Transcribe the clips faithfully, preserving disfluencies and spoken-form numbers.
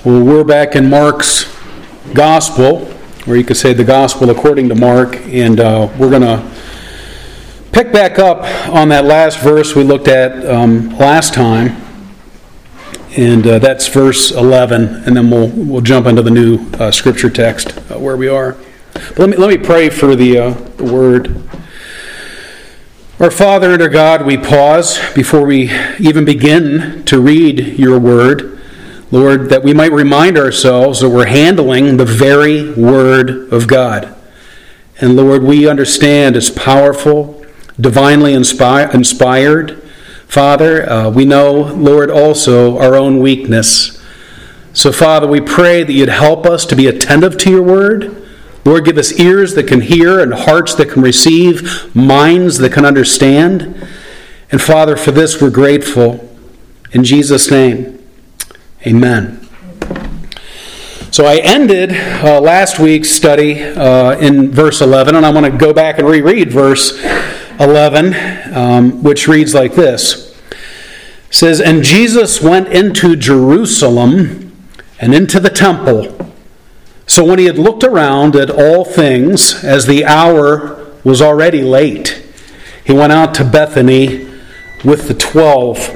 Well, we're back in Mark's Gospel, or you could say the Gospel according to Mark, and uh, we're going to pick back up on that last verse we looked at um, last time, and uh, that's verse eleven, and then we'll we'll jump into the new uh, scripture text uh, where we are. But let me let me pray for the, uh, the word. Our Father and our God, we pause before we even begin to read your word. Lord, that we might remind ourselves that we're handling the very Word of God. And Lord, we understand it's powerful, divinely inspi- inspired. Father, uh, we know, Lord, also our own weakness. So, Father, we pray that you'd help us to be attentive to your Word. Lord, give us ears that can hear and hearts that can receive, minds that can understand. And, Father, for this we're grateful. In Jesus' name. Amen. So I ended uh, last week's study uh, in verse eleven, and I want to go back and reread verse eleven, um, which reads like this. It says, "And Jesus went into Jerusalem and into the temple. So when he had looked around at all things, as the hour was already late, he went out to Bethany with the twelve."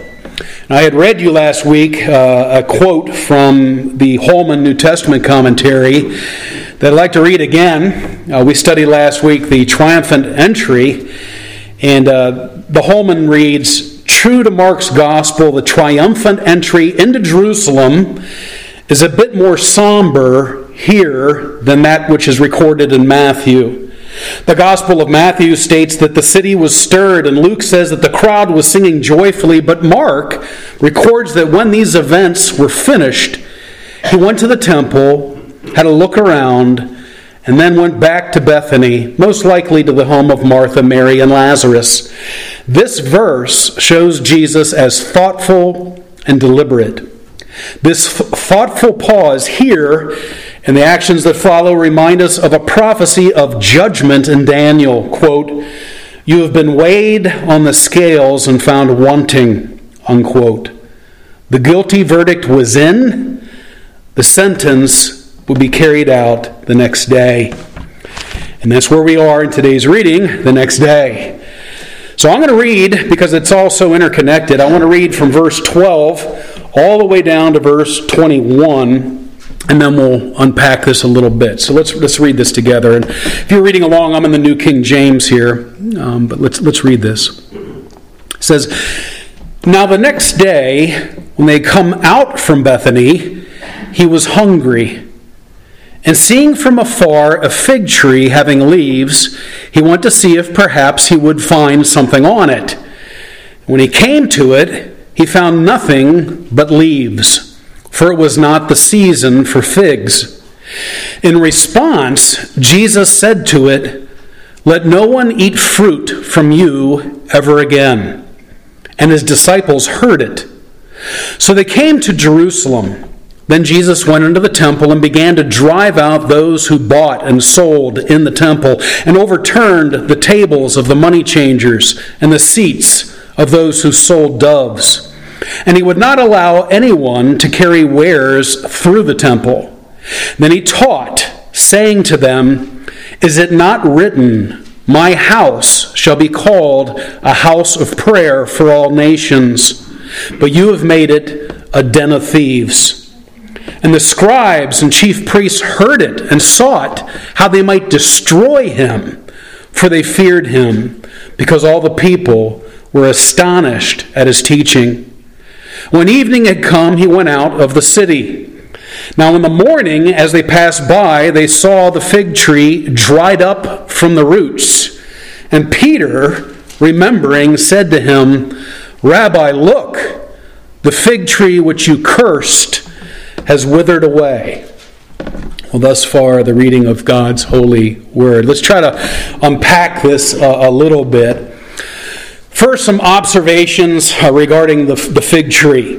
I had read you last week uh, a quote from the Holman New Testament commentary that I'd like to read again. Uh, we studied last week the triumphant entry, and uh, the Holman reads, "True to Mark's gospel, the triumphant entry into Jerusalem is a bit more somber here than that which is recorded in Matthew. The Gospel of Matthew states that the city was stirred, and Luke says that the crowd was singing joyfully, but Mark records that when these events were finished, he went to the temple, had a look around, and then went back to Bethany, most likely to the home of Martha, Mary, and Lazarus. This verse shows Jesus as thoughtful and deliberate. This f- thoughtful pause here and the actions that follow remind us of a prophecy of judgment in Daniel. Quote, "You have been weighed on the scales and found wanting," unquote. The guilty verdict was in. The sentence will be carried out the next day. And that's where we are in today's reading, the next day. So I'm going to read, because it's all so interconnected, I want to read from verse twelve all the way down to verse twenty-one. And then we'll unpack this a little bit. So let's let's read this together. And if you're reading along, I'm in the New King James here, um, but let's let's read this. It says, "Now the next day, when they come out from Bethany, he was hungry. And seeing from afar a fig tree having leaves, he went to see if perhaps he would find something on it. When he came to it, he found nothing but leaves, for it was not the season for figs. In response, Jesus said to it, 'Let no one eat fruit from you ever again.' And his disciples heard it. So they came to Jerusalem. Then Jesus went into the temple and began to drive out those who bought and sold in the temple, and overturned the tables of the money changers and the seats of those who sold doves. And he would not allow anyone to carry wares through the temple. Then he taught, saying to them, 'Is it not written, my house shall be called a house of prayer for all nations? But you have made it a den of thieves.' And the scribes and chief priests heard it and sought how they might destroy him, for they feared him, because all the people were astonished at his teaching. When evening had come, he went out of the city. Now in the morning, as they passed by, they saw the fig tree dried up from the roots. And Peter, remembering, said to him, 'Rabbi, look, the fig tree which you cursed has withered away.'" Well, thus far, the reading of God's holy word. Let's try to unpack this uh, a little bit. First, some observations uh, regarding the, the fig tree.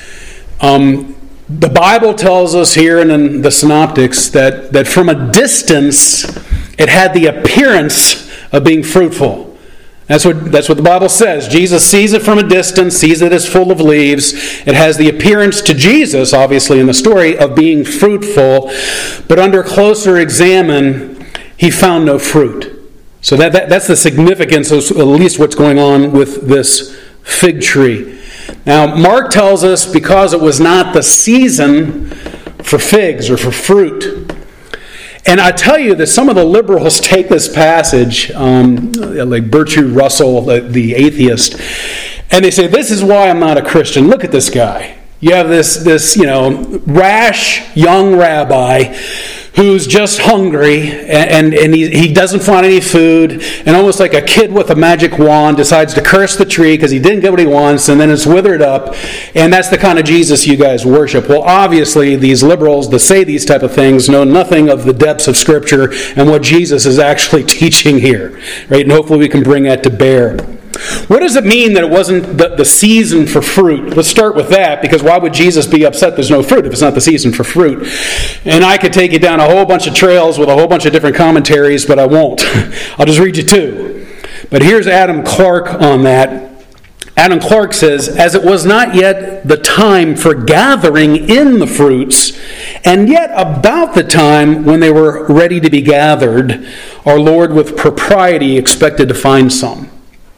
Um, the Bible tells us here and in the Synoptics that, that from a distance it had the appearance of being fruitful. That's what, that's what the Bible says. Jesus sees it from a distance, sees it as full of leaves. It has the appearance to Jesus, obviously in the story, of being fruitful. But under closer examine, he found no fruit. So that, that that's the significance of at least what's going on with this fig tree. Now, Mark tells us because it was not the season for figs or for fruit. And I tell you that some of the liberals take this passage, um, like Bertrand Russell, the, the atheist, and they say, this is why I'm not a Christian. Look at this guy. You have this, this you know, rash young rabbi who's just hungry, and, and, and he, he doesn't find any food, and almost like a kid with a magic wand decides to curse the tree because he didn't get what he wants, and then it's withered up, and that's the kind of Jesus you guys worship. Well, obviously, these liberals that say these type of things know nothing of the depths of Scripture and what Jesus is actually teaching here, right? And hopefully we can bring that to bear. What does it mean that it wasn't the, the season for fruit? Let's start with that, because why would Jesus be upset there's no fruit if it's not the season for fruit? And I could take you down a whole bunch of trails with a whole bunch of different commentaries, but I won't. I'll just read you two. But here's Adam Clark on that. Adam Clark says, as it was not yet the time for gathering in the fruits, and yet about the time when they were ready to be gathered, our Lord with propriety expected to find some.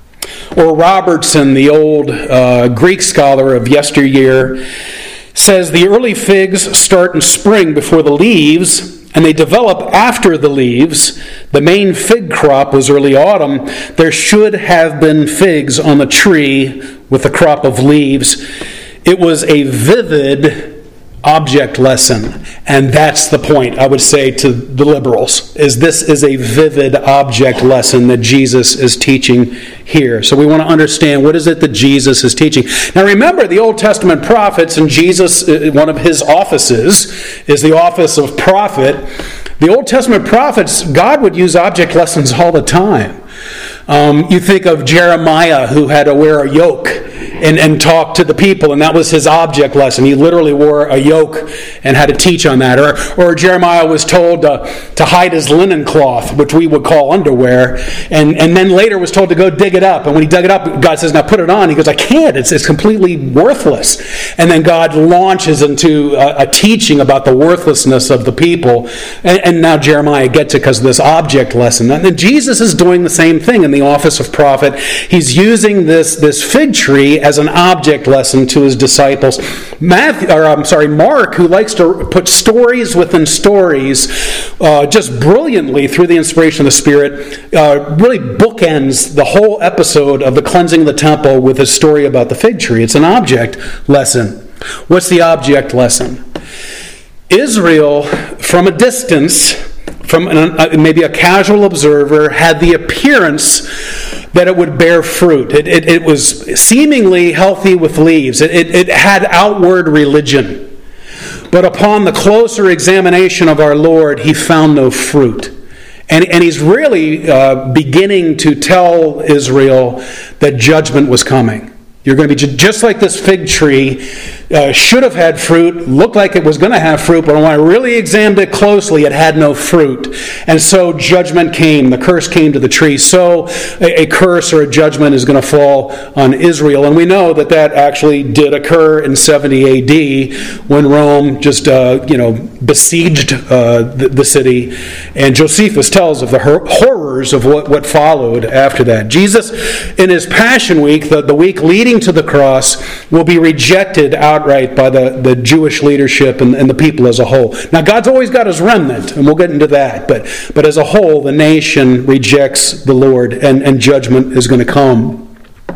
Or Robertson, the old uh, Greek scholar of yesteryear, says the early figs start in spring before the leaves, and they develop after the leaves. The main fig crop was early autumn. There should have been figs on the tree with the crop of leaves. It was a vivid object lesson, and that's the point I would say to the liberals, is this is a vivid object lesson that Jesus is teaching here. So we want to understand, what is it that Jesus is teaching? Now remember, the Old Testament prophets, and Jesus, one of his offices is the office of prophet. The Old Testament prophets, God would use object lessons all the time. Um, you think of Jeremiah, who had to wear a yoke and, and talk to the people, and that was his object lesson. He literally wore a yoke and had to teach on that. Or, or Jeremiah was told to, to hide his linen cloth, which we would call underwear, and, and then later was told to go dig it up. And when he dug it up, God says, now put it on. He goes, I can't. It's, it's completely worthless. And then God launches into a, a teaching about the worthlessness of the people. And, and now Jeremiah gets it because of this object lesson. And then Jesus is doing the same thing in the office of prophet. He's using this, this fig tree as an object lesson to his disciples. Matthew, or I'm sorry, Mark, who likes to put stories within stories, uh, just brilliantly through the inspiration of the Spirit, uh, really bookends the whole episode of the cleansing of the temple with his story about the fig tree. It's an object lesson. What's the object lesson? Israel, from a distance, from an, maybe a casual observer, had the appearance that it would bear fruit. It, it, it was seemingly healthy with leaves. It, it, it had outward religion. But upon the closer examination of our Lord, he found no fruit. And, and he's really uh, beginning to tell Israel that judgment was coming. You're going to be just like this fig tree, uh, should have had fruit, looked like it was going to have fruit, but when I really examined it closely, it had no fruit. And so judgment came. The curse came to the tree. So a, a curse or a judgment is going to fall on Israel. And we know that that actually did occur in seventy A D when Rome just, uh, you know, besieged uh, the, the city. And Josephus tells of the hor- horrors of what, what followed after that. Jesus, in his Passion Week, the, the week leading to the cross, will be rejected outright by the, the Jewish leadership and, and the people as a whole. Now, God's always got his remnant, and we'll get into that, but, but as a whole, the nation rejects the Lord, and, and judgment is going to come.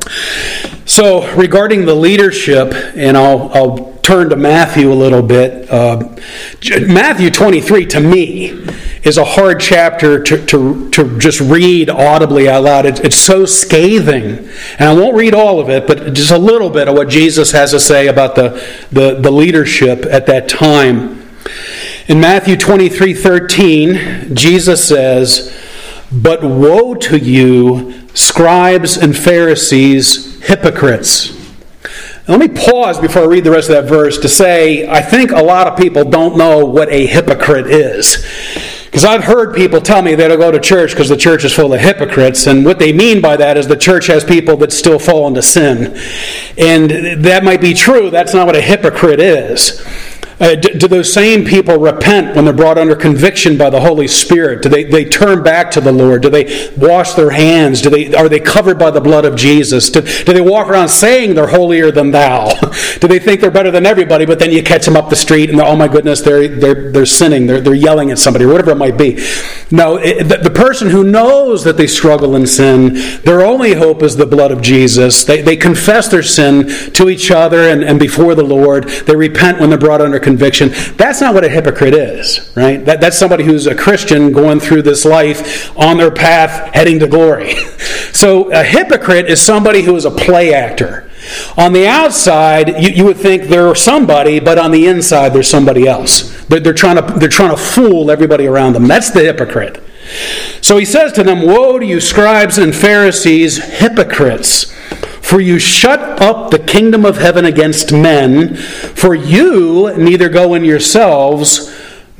So, regarding the leadership, and I'll, I'll turn to Matthew a little bit. Uh, Matthew twenty-three, to me, is a hard chapter to, to, to just read audibly out loud. It, it's so scathing. And I won't read all of it, but just a little bit of what Jesus has to say about the, the, the leadership at that time. In Matthew twenty-three thirteen, Jesus says, "But woe to you, scribes and Pharisees, hypocrites." Now, let me pause before I read the rest of that verse to say, I think a lot of people don't know what a hypocrite is. Because I've heard people tell me they don't go to church because the church is full of hypocrites, and what they mean by that is the church has people that still fall into sin. And that might be true. That's not what a hypocrite is. Uh, do, do those same people repent when they're brought under conviction by the Holy Spirit? Do they, they turn back to the Lord? Do they wash their hands? Do they are they covered by the blood of Jesus? Do, do they walk around saying they're holier than thou? Do they think they're better than everybody, but then you catch them up the street and oh my goodness, they're they're they're sinning, they're they're yelling at somebody, or whatever it might be? No, it, the, the person who knows that they struggle in sin, their only hope is the blood of Jesus. They they confess their sin to each other and, and before the Lord. They repent when they're brought under conviction. That's not what a hypocrite is, right? That, that's somebody who's a Christian going through this life on their path heading to glory. So a hypocrite is somebody who is a play actor. On the outside, you, you would think they're somebody, but on the inside, there's somebody else. They're, they're trying to they're trying to fool everybody around them. That's the hypocrite. So he says to them, "Woe to you, scribes and Pharisees, hypocrites! For you shut up the kingdom of heaven against men, for you neither go in yourselves,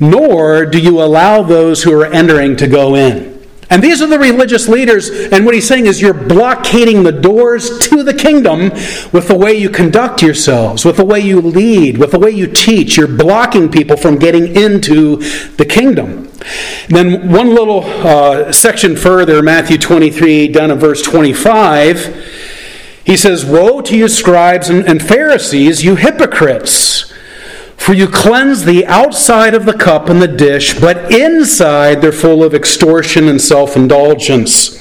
nor do you allow those who are entering to go in." And these are the religious leaders, and what he's saying is you're blockading the doors to the kingdom with the way you conduct yourselves, with the way you lead, with the way you teach. You're blocking people from getting into the kingdom. And then one little uh, section further, Matthew twenty-three, down in verse twenty-five, he says, "Woe to you, scribes and Pharisees, you hypocrites! For you cleanse the outside of the cup and the dish, but inside they're full of extortion and self-indulgence.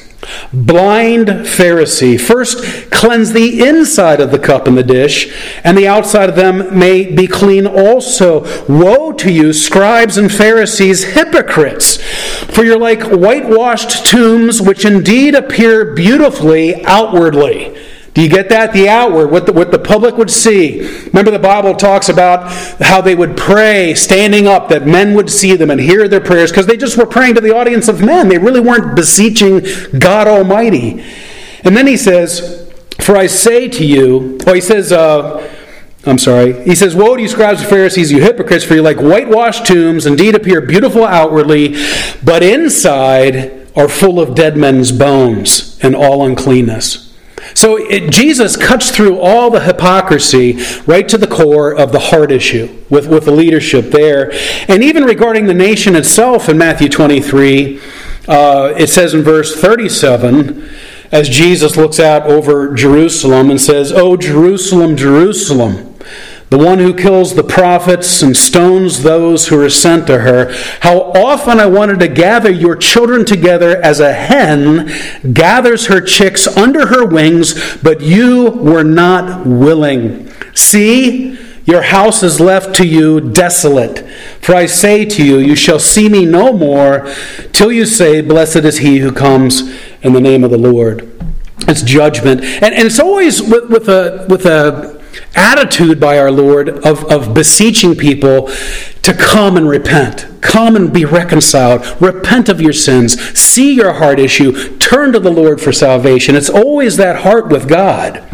Blind Pharisee, first cleanse the inside of the cup and the dish, and the outside of them may be clean also. Woe to you, scribes and Pharisees, hypocrites! For you're like whitewashed tombs, which indeed appear beautifully outwardly." Do you get that? The outward, what the, what the public would see. Remember the Bible talks about how they would pray standing up, that men would see them and hear their prayers, because they just were praying to the audience of men. They really weren't beseeching God Almighty. And then he says, "For I say to you," oh, he says, uh, I'm sorry, he says, "Woe to you, scribes and Pharisees, you hypocrites, for you like whitewashed tombs, indeed appear beautiful outwardly, but inside are full of dead men's bones and all uncleanness." So it, Jesus cuts through all the hypocrisy right to the core of the heart issue with, with the leadership there. And even regarding the nation itself in Matthew twenty-three, uh, it says in verse thirty-seven, as Jesus looks out over Jerusalem and says, "O Jerusalem, Jerusalem, the one who kills the prophets and stones those who are sent to her, how often I wanted to gather your children together as a hen gathers her chicks under her wings, but you were not willing. See, your house is left to you desolate. For I say to you, you shall see me no more till you say, blessed is he who comes in the name of the Lord." It's judgment. And, and it's always with, with a with a attitude by our Lord of, of beseeching people to come and repent. Come and be reconciled. Repent of your sins. See your heart issue. Turn to the Lord for salvation. It's always that heart with God.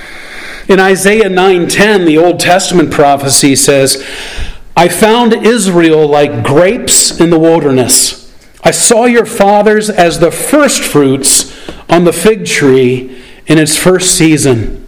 In Isaiah nine ten, the Old Testament prophecy says, "I found Israel like grapes in the wilderness. I saw your fathers as the first fruits on the fig tree in its first season.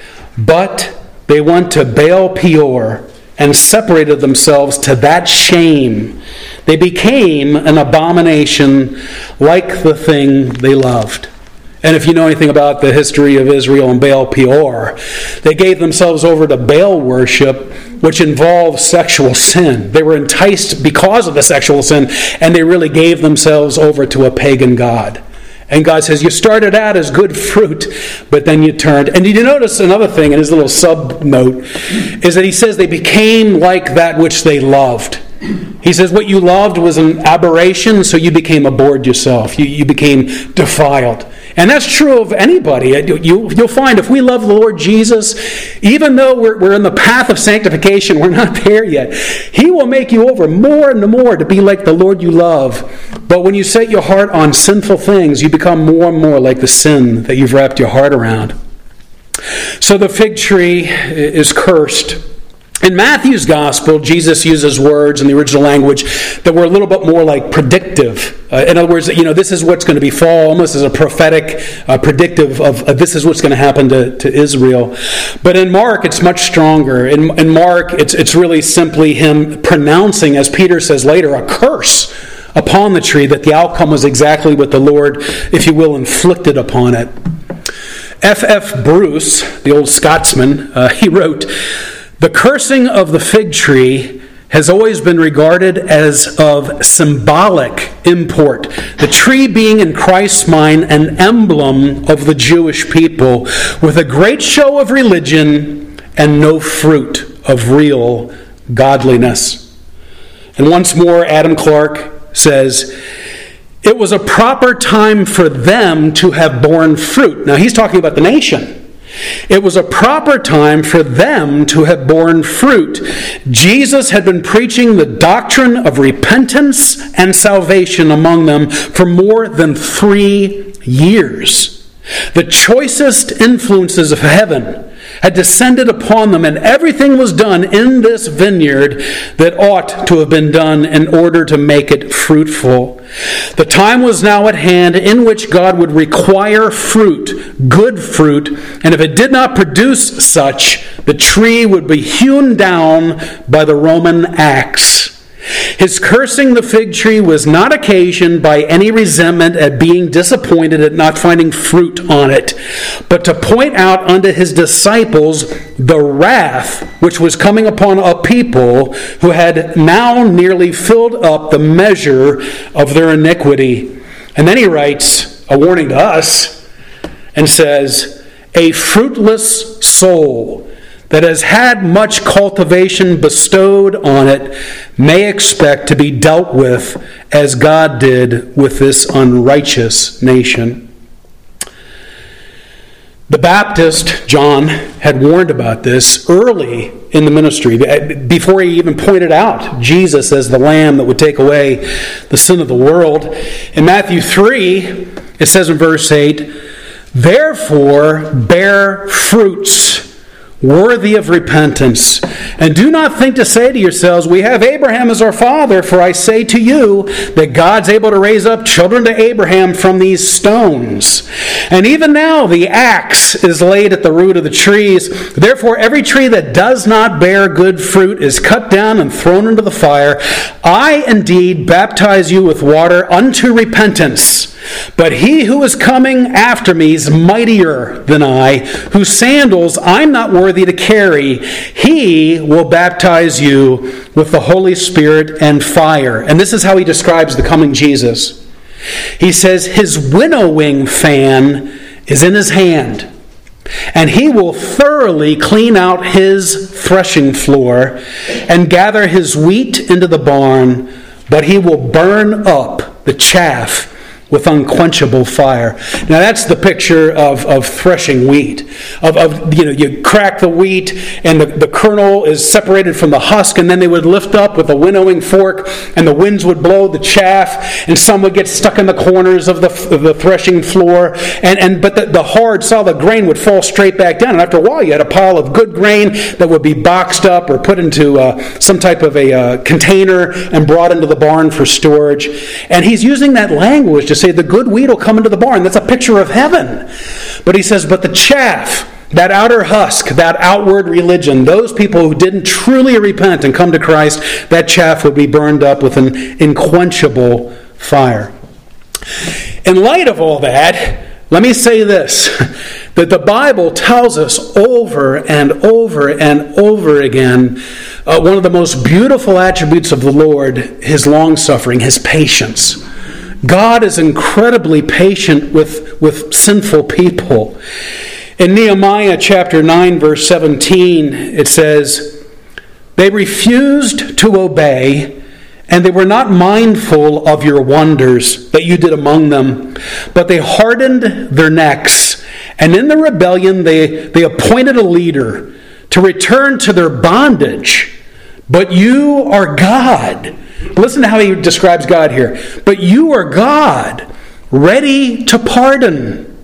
But they went to Baal Peor and separated themselves to that shame. They became an abomination like the thing they loved." And if you know anything about the history of Israel and Baal Peor, they gave themselves over to Baal worship, which involved sexual sin. They were enticed because of the sexual sin, and they really gave themselves over to a pagan god. And God says, you started out as good fruit, but then you turned. And did you notice another thing in his little sub-note, is that he says they became like that which they loved. He says what you loved was an aberration, so you became abhorred yourself. You, you became defiled. And that's true of anybody. You, you'll find if we love the Lord Jesus, even though we're, we're in the path of sanctification, we're not there yet, He will make you over more and more to be like the Lord you love. But when you set your heart on sinful things, you become more and more like the sin that you've wrapped your heart around. So the fig tree is cursed. In Matthew's gospel, Jesus uses words in the original language that were a little bit more like predictive. Uh, in other words, you know, this is what's going to befall, almost as a prophetic, uh, predictive of uh, this is what's going to happen to, to Israel. But in Mark, it's much stronger. In, in Mark, it's it's really simply him pronouncing, as Peter says later, a curse upon the tree, that the outcome was exactly what the Lord, if you will, inflicted upon it. F F Bruce, the old Scotsman, uh, he wrote, "The cursing of the fig tree has always been regarded as of symbolic import, the tree being in Christ's mind an emblem of the Jewish people, with a great show of religion and no fruit of real godliness." And once more, Adam Clarke says, "It was a proper time for them to have borne fruit." Now he's talking about the nation. It was a proper time for them to have borne fruit. Jesus had been preaching the doctrine of repentance and salvation among them for more than three years. The choicest influences of heaven had descended upon them, and everything was done in this vineyard that ought to have been done in order to make it fruitful. The time was now at hand in which God would require fruit, good fruit, and if it did not produce such, the tree would be hewn down by the Roman axe. His cursing the fig tree was not occasioned by any resentment at being disappointed at not finding fruit on it, but to point out unto his disciples the wrath which was coming upon a people who had now nearly filled up the measure of their iniquity. And then he writes a warning to us and says, "A fruitless soul that has had much cultivation bestowed on it may expect to be dealt with as God did with this unrighteous nation." The Baptist, John, had warned about this early in the ministry, before he even pointed out Jesus as the Lamb that would take away the sin of the world. In Matthew three, it says in verse eight, "Therefore bear fruits worthy of repentance. And do not think to say to yourselves, we have Abraham as our father, for I say to you that God's able to raise up children to Abraham from these stones. And even now the axe is laid at the root of the trees. Therefore every tree that does not bear good fruit is cut down and thrown into the fire. I indeed baptize you with water unto repentance. But he who is coming after me is mightier than I, whose sandals I'm not worthy to carry. He will baptize you with the Holy Spirit and fire." And this is how he describes the coming Jesus. He says, "His winnowing fan is in his hand, and he will thoroughly clean out his threshing floor and gather his wheat into the barn, but he will burn up the chaff with unquenchable fire." Now that's the picture of, of threshing wheat. Of, of you know, you crack the wheat and the, the kernel is separated from the husk, and then they would lift up with a winnowing fork, and the winds would blow the chaff, and some would get stuck in the corners of the, of the threshing floor, and, and but the, the hard solid grain would fall straight back down, and after a while you had a pile of good grain that would be boxed up or put into uh, some type of a uh, container and brought into the barn for storage. And he's using that language to say the good wheat will come into the barn. That's a picture of heaven. But he says, but the chaff, that outer husk, that outward religion, those people who didn't truly repent and come to Christ, that chaff would be burned up with an unquenchable fire. In light of all that, let me say this, that the Bible tells us over and over and over again uh, one of the most beautiful attributes of the Lord, his long-suffering, his patience. God is incredibly patient with, with sinful people. In Nehemiah chapter nine, verse seventeen, it says, "They refused to obey, and they were not mindful of your wonders that you did among them, but they hardened their necks, and in the rebellion they, they appointed a leader to return to their bondage. But you are God." Listen to how he describes God here. "But you are God, ready to pardon,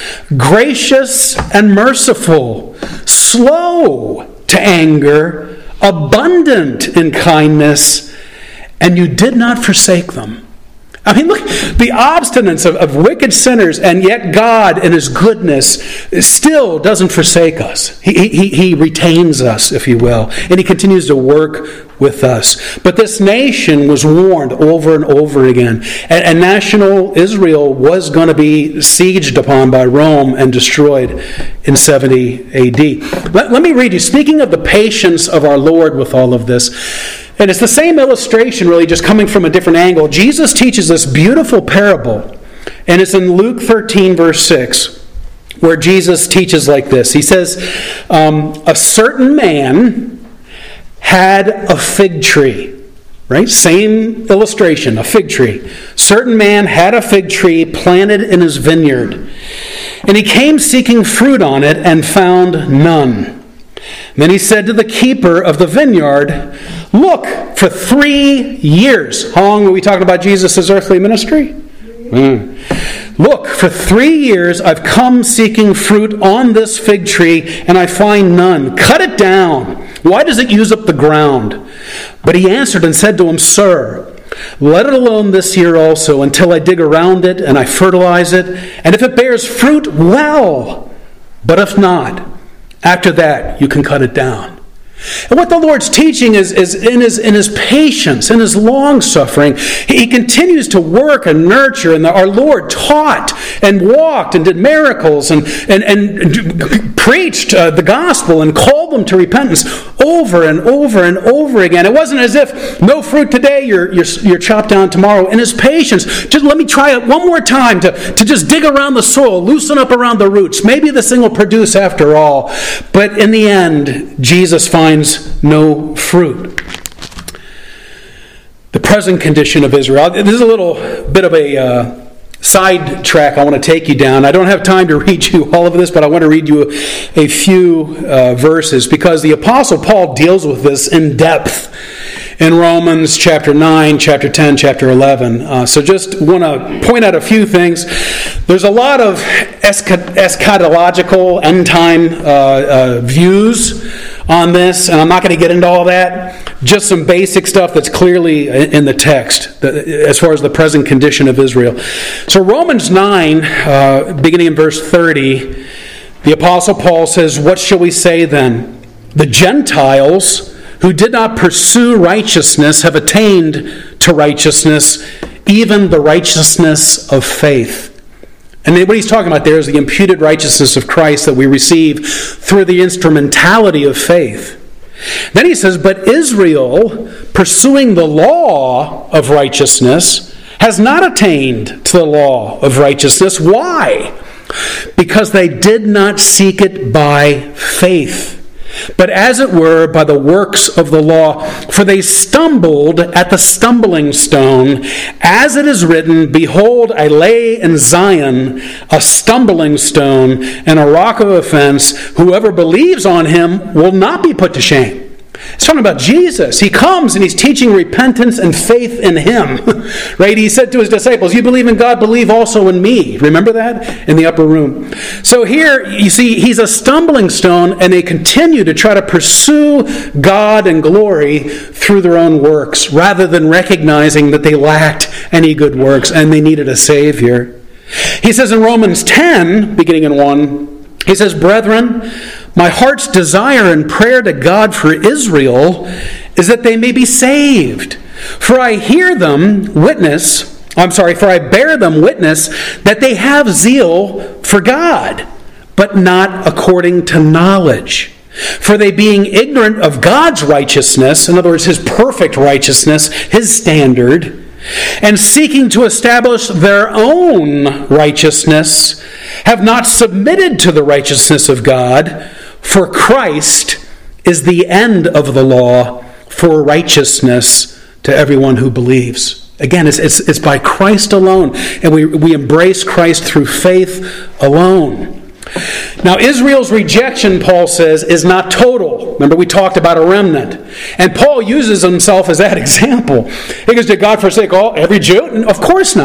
gracious and merciful, slow to anger, abundant in kindness, and you did not forsake them. I mean, look, the obstinance of, of wicked sinners, and yet God in His goodness still doesn't forsake us. He, he, he retains us, if you will, and He continues to work with us. But this nation was warned over and over again, and, and national Israel was going to be sieged upon by Rome and destroyed in seventy A D. Let, let me read you, speaking of the patience of our Lord with all of this, and it's the same illustration, really, just coming from a different angle. Jesus teaches this beautiful parable, and it's in Luke thirteen, verse six, where Jesus teaches like this. He says, um, a certain man had a fig tree. Right? Same illustration, a fig tree. Certain man had a fig tree planted in his vineyard, and he came seeking fruit on it and found none. Then he said to the keeper of the vineyard, look, for three years. How long were we talking about Jesus' earthly ministry? Mm. Look, for three years I've come seeking fruit on this fig tree, and I find none. Cut it down. Why does it use up the ground? But he answered and said to him, Sir, let it alone this year also, until I dig around it and I fertilize it. And if it bears fruit, well. But if not, after that, you can cut it down. And what the Lord's teaching is, is in his in his patience, in his long-suffering, he continues to work and nurture. And our Lord taught and walked and did miracles and, and, and preached uh, the gospel and called them to repentance over and over and over again. It wasn't as if no fruit today, you're, you're, you're chopped down tomorrow. In his patience, just let me try it one more time to, to just dig around the soil, loosen up around the roots. Maybe this thing will produce after all. But in the end, Jesus finds no fruit. The present condition of Israel. This is a little bit of a uh, side track I want to take you down. I don't have time to read you all of this, but I want to read you a, a few uh, verses, because the Apostle Paul deals with this in depth in Romans chapter nine, chapter ten, chapter eleven. Uh, so just want to point out a few things. There's a lot of eschatological, end-time uh, uh, views on this, and I'm not going to get into all that. Just some basic stuff that's clearly in the text as far as the present condition of Israel. So Romans nine, uh, beginning in verse thirty, the Apostle Paul says, What shall we say then? The Gentiles who did not pursue righteousness have attained to righteousness, even the righteousness of faith. And what he's talking about there is the imputed righteousness of Christ that we receive through the instrumentality of faith. Then he says, But Israel, pursuing the law of righteousness, has not attained to the law of righteousness. Why? Because they did not seek it by faith, but as it were by the works of the law. For they stumbled at the stumbling stone, as it is written, Behold, I lay in Zion a stumbling stone and a rock of offense. Whoever believes on him will not be put to shame. It's talking about Jesus. He comes and he's teaching repentance and faith in him. Right? He said to his disciples, you believe in God, believe also in me. Remember that? In the upper room. So here, you see, he's a stumbling stone, and they continue to try to pursue God and glory through their own works, rather than recognizing that they lacked any good works and they needed a Savior. He says in Romans ten, beginning in one, he says, Brethren, my heart's desire and prayer to God for Israel is that they may be saved. For I hear them witness, I'm sorry, for I bear them witness that they have zeal for God, but not according to knowledge. For they being ignorant of God's righteousness, in other words, his perfect righteousness, his standard, and seeking to establish their own righteousness, have not submitted to the righteousness of God. For Christ is the end of the law for righteousness to everyone who believes. Again, it's, it's, it's by Christ alone, and we, we embrace Christ through faith alone. Now, Israel's rejection, Paul says, is not total. Remember, we talked about a remnant. And Paul uses himself as that example. He goes, did God forsake all every Jew? Of course not.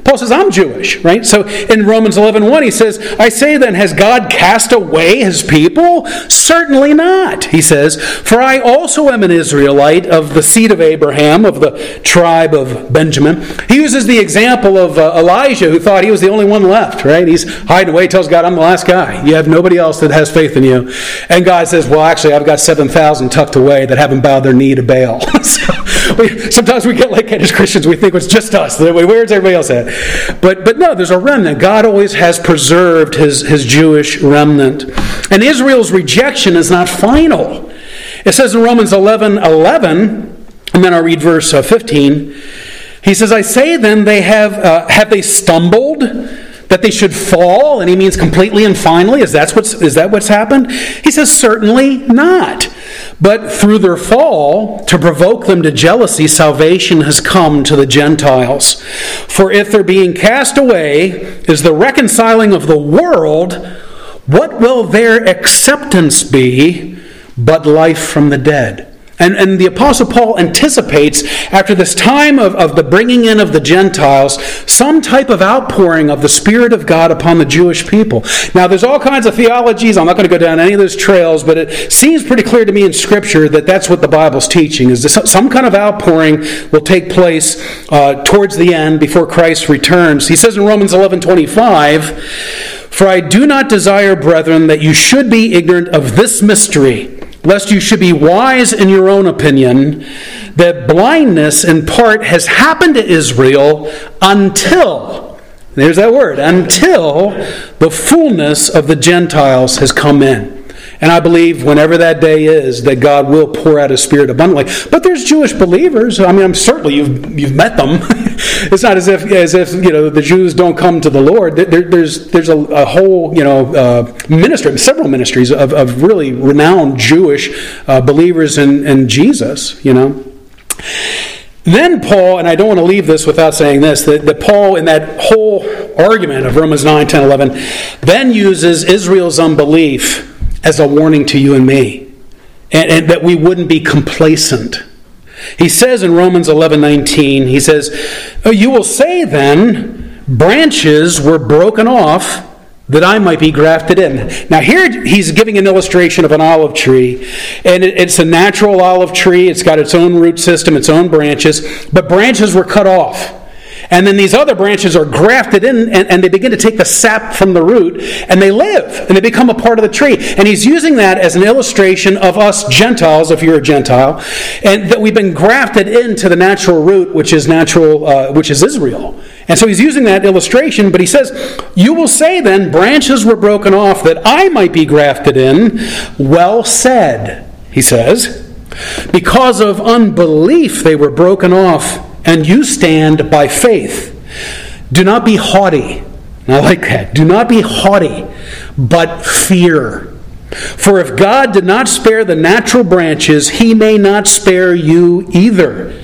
Paul says, I'm Jewish, right? So in Romans eleven one, he says, I say then, has God cast away his people? Certainly not, he says, for I also am an Israelite of the seed of Abraham, of the tribe of Benjamin. He uses the example of uh, Elijah, who thought he was the only one left, right? He's hiding away, tells God, I'm the last guy. You have nobody else that has faith in you. And God says, well, actually, I've got seven thousand tucked away that haven't bowed their knee to Baal. so we, sometimes we get like that as Christians. We think it's just us. Where's everybody else at? But but no, there's a remnant. God always has preserved his, his Jewish remnant. And Israel's rejection is not final. It says in Romans eleven eleven, and then I'll read verse uh, fifteen. He says, I say then, they have uh, have they stumbled that they should fall? And he means completely and finally. Is that what's is that what's happened? He says, certainly not. But through their fall, to provoke them to jealousy, salvation has come to the Gentiles. For if their being cast away is the reconciling of the world, what will their acceptance be but life from the dead? And, and the Apostle Paul anticipates, after this time of, of the bringing in of the Gentiles, some type of outpouring of the Spirit of God upon the Jewish people. Now, there's all kinds of theologies. I'm not going to go down any of those trails, but it seems pretty clear to me in Scripture that that's what the Bible's teaching, is that some kind of outpouring will take place uh, towards the end before Christ returns. He says in Romans eleven twenty-five, for I do not desire, brethren, that you should be ignorant of this mystery, lest you should be wise in your own opinion, that blindness in part has happened to Israel until, there's that word, until the fullness of the Gentiles has come in. And I believe whenever that day is, that God will pour out His Spirit abundantly. But there's Jewish believers. I mean, I'm certainly you've you've met them. It's not as if as if you know the Jews don't come to the Lord. There, there's there's a, a whole you know uh, ministry, several ministries of, of really renowned Jewish uh, believers in, in Jesus. You know. Then Paul, and I don't want to leave this without saying this, that, that Paul in that whole argument of Romans nine, ten, eleven, then uses Israel's unbelief as a warning to you and me, and, and that we wouldn't be complacent. He says in Romans eleven nineteen, he says, oh, you will say then, branches were broken off that I might be grafted in. Now here he's giving an illustration of an olive tree, and it, it's a natural olive tree. It's got its own root system, its own branches, but branches were cut off. And then these other branches are grafted in, and, and they begin to take the sap from the root, and they live, and they become a part of the tree. And he's using that as an illustration of us Gentiles, if you're a Gentile, and that we've been grafted into the natural root, which is natural, uh, which is Israel. And so he's using that illustration, but he says, you will say then, branches were broken off that I might be grafted in. Well said, he says. Because of unbelief they were broken off, and you stand by faith. Do not be haughty. I like that. Do not be haughty, but fear. For if God did not spare the natural branches, He may not spare you either.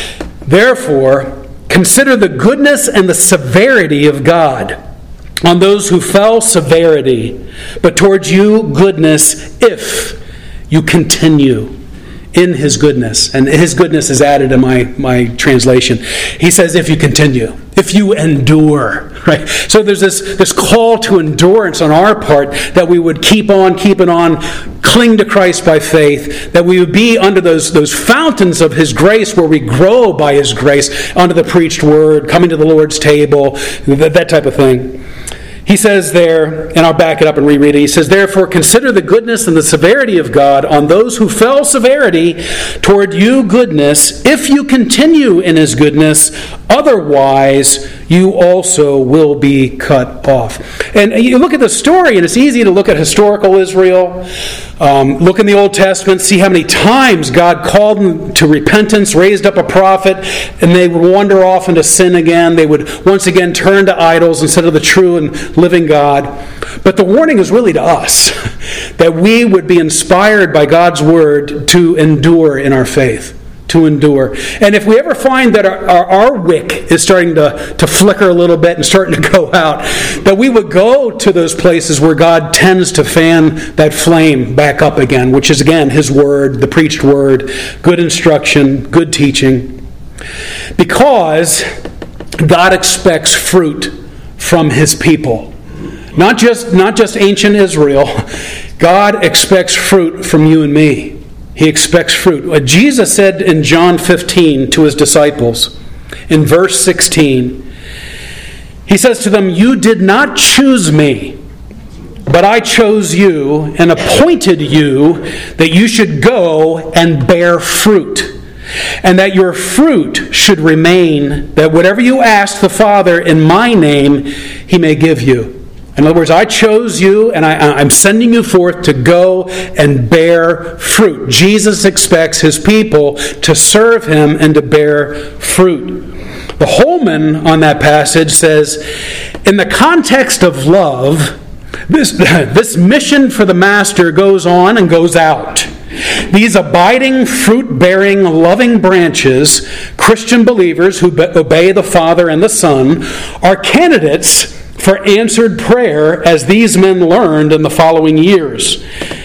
Therefore, consider the goodness and the severity of God. On those who fell, severity, but towards you, goodness, if you continue in His goodness. And His goodness is added in my, my translation. He says, if you continue, if you endure, right? So there's this, this call to endurance on our part, that we would keep on, keep it on, cling to Christ by faith, that we would be under those, those fountains of His grace where we grow by His grace, under the preached word, coming to the Lord's table, that, that type of thing. He says there, and I'll back it up and reread it, he says, therefore consider the goodness and the severity of God on those who fell, severity, toward you goodness, if you continue in His goodness, otherwise you also will be cut off. And you look at the story, and it's easy to look at historical Israel, um, look in the Old Testament, see how many times God called them to repentance, raised up a prophet, and they would wander off into sin again. They would once again turn to idols instead of the true and living God. But the warning is really to us, that we would be inspired by God's word to endure in our faith. To endure. And if we ever find that our, our, our wick is starting to, to flicker a little bit and starting to go out, that we would go to those places where God tends to fan that flame back up again, which is again His word, the preached word, good instruction, good teaching. Because God expects fruit from His people. Not just, not just ancient Israel. God expects fruit from you and me. He expects fruit. What Jesus said in John fifteen to His disciples, in verse sixteen, He says to them, "You did not choose me, but I chose you and appointed you that you should go and bear fruit, and that your fruit should remain, that whatever you ask the Father in my name, He may give you." In other words, I chose you and I, I'm sending you forth to go and bear fruit. Jesus expects His people to serve Him and to bear fruit. The Holman on that passage says, in the context of love, this, this mission for the Master goes on and goes out. These abiding, fruit-bearing, loving branches, Christian believers who obey the Father and the Son, are candidates for answered prayer, as these men learned in the following years.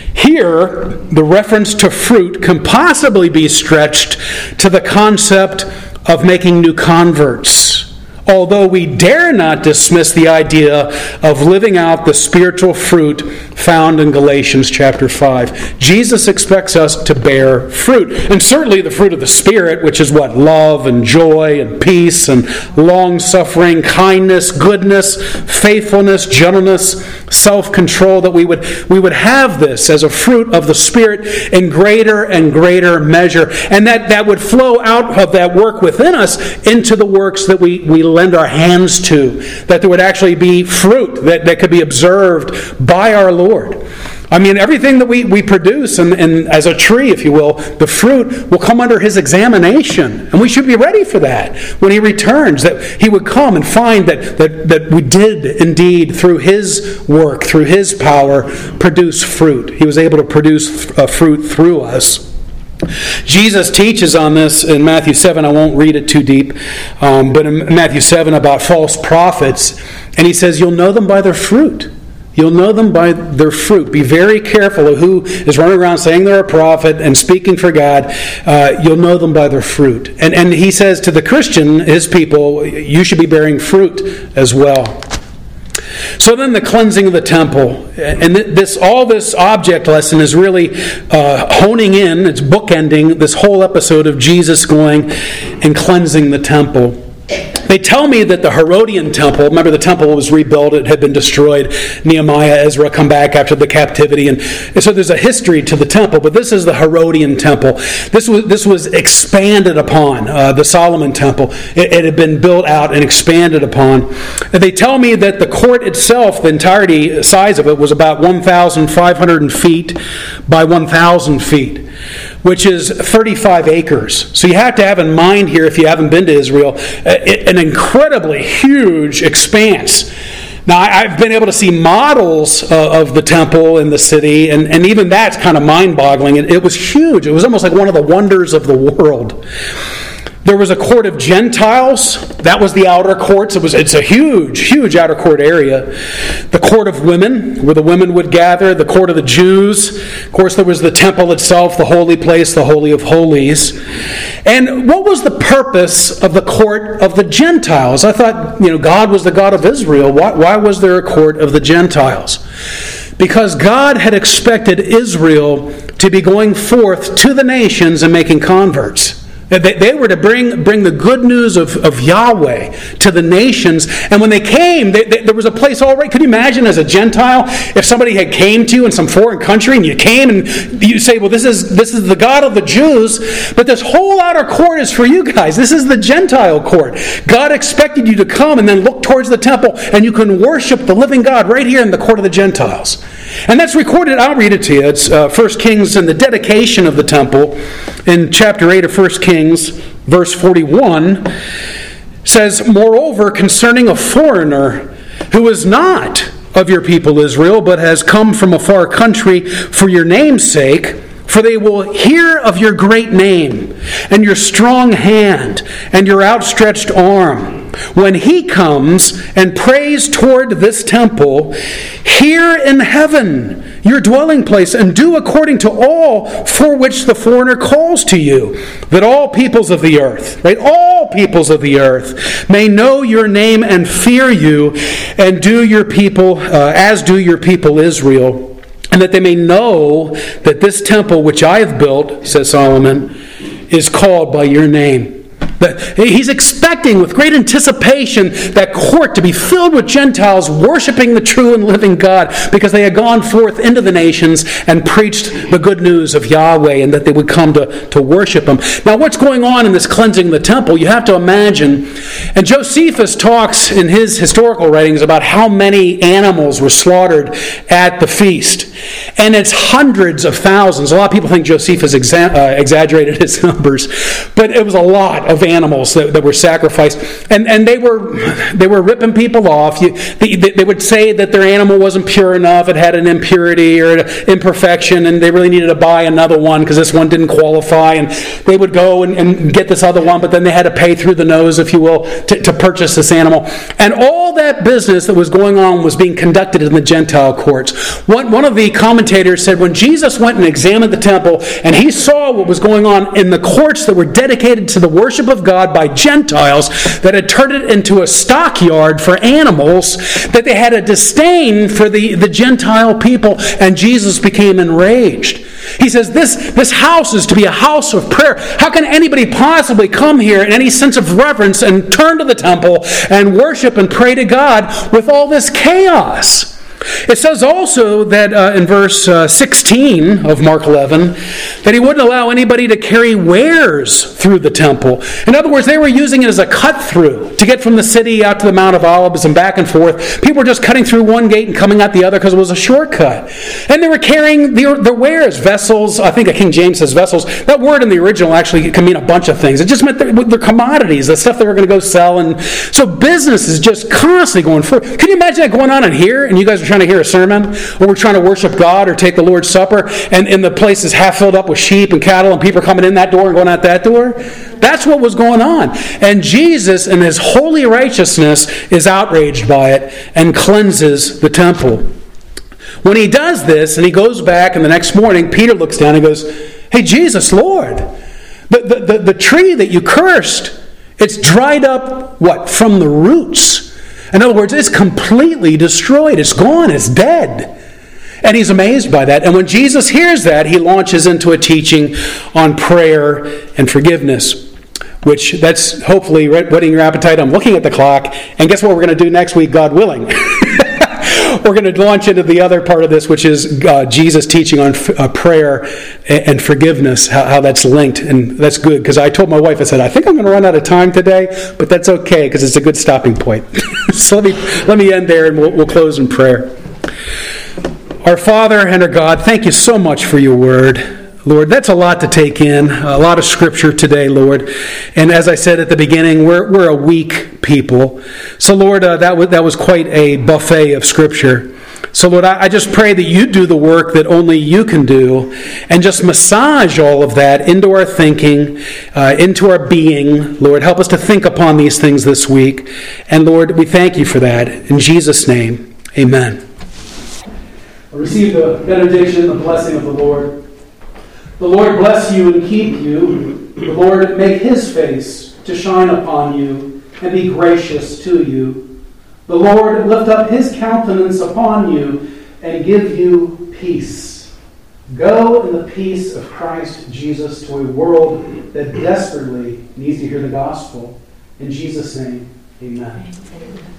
Here, the reference to fruit can possibly be stretched to the concept of making new converts, although we dare not dismiss the idea of living out the spiritual fruit found in Galatians chapter five. Jesus expects us to bear fruit, and certainly the fruit of the Spirit, which is what? Love and joy and peace and long-suffering, kindness, goodness, faithfulness, gentleness, self-control, that we would, we would have this as a fruit of the Spirit in greater and greater measure, and that, that would flow out of that work within us into the works that we, we lend our hands to, that there would actually be fruit that, that could be observed by our Lord. I mean, everything that we, we produce, and, and as a tree, if you will, the fruit will come under His examination. And we should be ready for that when He returns, that He would come and find that, that, that we did indeed, through His work, through His power, produce fruit. He was able to produce uh, fruit through us. Jesus teaches on this in Matthew seven. I won't read it too deep, um, but in Matthew seven about false prophets, and He says, you'll know them by their fruit. You'll know them by their fruit. Be very careful of who is running around saying they're a prophet and speaking for God. Uh, you'll know them by their fruit. And, and He says to the Christian, His people, you should be bearing fruit as well. So then the cleansing of the temple, and this all this object lesson is really uh, honing in, it's bookending this whole episode of Jesus going and cleansing the temple. They tell me that the Herodian temple, remember the temple was rebuilt, it had been destroyed. Nehemiah, Ezra come back after the captivity. And, and so there's a history to the temple, but this is the Herodian temple. This was this was expanded upon, uh, the Solomon temple. It, it had been built out and expanded upon. And they tell me that the court itself, the entirety size of it, was about one thousand five hundred feet by one thousand feet, which is thirty-five acres. So you have to have in mind here, if you haven't been to Israel, an incredibly huge expanse. Now, I've been able to see models of the temple in the city, and, and even that's kind of mind-boggling. It, it was huge. It was almost like one of the wonders of the world. There was a court of Gentiles. That was the outer courts. It was, it's a huge, huge outer court area. The court of women, where the women would gather. The court of the Jews. Of course, there was the temple itself, the holy place, the Holy of Holies. And what was the purpose of the court of the Gentiles? I thought, you know, God was the God of Israel. Why, why was there a court of the Gentiles? Because God had expected Israel to be going forth to the nations and making converts. They, they were to bring bring the good news of, of Yahweh to the nations. And when they came, they, they, there was a place already. Could you imagine as a Gentile, if somebody had came to you in some foreign country and you came and you say, well, this is this is the God of the Jews, but this whole outer court is for you guys. This is the Gentile court. God expected you to come and then look towards the temple, and you can worship the living God right here in the court of the Gentiles. And that's recorded. I'll read it to you. It's uh, First Kings and the dedication of the temple in chapter eight of First Kings, verse forty-one, says, moreover, concerning a foreigner who is not of your people Israel, but has come from a far country for your name's sake, for they will hear of your great name and your strong hand and your outstretched arm. When he comes and prays toward this temple, hear in heaven your dwelling place, and do according to all for which the foreigner calls to you, that all peoples of the earth, right, all peoples of the earth may know your name and fear you, and do your people, uh, as do your people Israel, and that they may know that this temple which I have built, says Solomon, is called by your name. That he's expecting with great anticipation that court to be filled with Gentiles worshiping the true and living God, because they had gone forth into the nations and preached the good news of Yahweh, and that they would come to, to worship Him. Now, what's going on in this cleansing of the temple, you have to imagine, and Josephus talks in his historical writings about how many animals were slaughtered at the feast. And it's hundreds of thousands. A lot of people think Josephus exa- uh, exaggerated his numbers, but it was a lot of animals that, that were sacrificed, and and they were they were ripping people off. You, they, they would say that their animal wasn't pure enough; it had an impurity or an imperfection, and they really needed to buy another one because this one didn't qualify. And they would go and, and get this other one, but then they had to pay through the nose, if you will, to, to purchase this animal. And all that business that was going on was being conducted in the Gentile courts. One one of the commentators said when Jesus went and examined the temple, and he saw what was going on in the courts that were dedicated to the worship of God by Gentiles, that had turned it into a stockyard for animals, that they had a disdain for the, the Gentile people, and Jesus became enraged. He says, this, this house is to be a house of prayer. How can anybody possibly come here in any sense of reverence and turn to the temple and worship and pray to God with all this chaos? It says also that uh, in verse uh, sixteen of Mark eleven, that he wouldn't allow anybody to carry wares through the temple. In other words, they were using it as a cut-through to get from the city out to the Mount of Olives and back and forth. People were just cutting through one gate and coming out the other because it was a shortcut. And they were carrying their, their wares, vessels. I think King James says vessels. That word in the original actually can mean a bunch of things. It just meant their, their commodities, the stuff they were going to go sell. And so business is just constantly going forward. Can you imagine that going on in here, and you guys are trying to hear a sermon, or we're trying to worship God or take the Lord's Supper, and, and the place is half filled up with sheep and cattle, and people are coming in that door and going out that door? That's what was going on. And Jesus, in His holy righteousness, is outraged by it and cleanses the temple. When He does this, and He goes back, and the next morning, Peter looks down and goes, "Hey, Jesus, Lord, the, the, the, the tree that you cursed, it's dried up, what, from the roots." In other words, it's completely destroyed. It's gone. It's dead. And he's amazed by that. And when Jesus hears that, he launches into a teaching on prayer and forgiveness, which that's hopefully whetting your appetite. I'm looking at the clock. And guess what we're going to do next week, God willing? We're going to launch into the other part of this, which is uh, Jesus teaching on f- uh, prayer and, and forgiveness, how, how that's linked. And that's good, because I told my wife, I said, I think I'm going to run out of time today, but that's okay, because it's a good stopping point. So let me, let me end there, and we'll, we'll close in prayer. Our Father and our God, thank you so much for your word. Lord, that's a lot to take in, a lot of scripture today, Lord. And as I said at the beginning, we're we're a weak people. So, Lord, uh, that was that was quite a buffet of scripture. So, Lord, I, I just pray that you do the work that only you can do, and just massage all of that into our thinking, uh, into our being. Lord, help us to think upon these things this week. And, Lord, we thank you for that. In Jesus' name, amen. Receive the benediction, the blessing of the Lord. The Lord bless you and keep you. The Lord make His face to shine upon you and be gracious to you. The Lord lift up His countenance upon you and give you peace. Go in the peace of Christ Jesus to a world that desperately needs to hear the gospel. In Jesus' name, amen.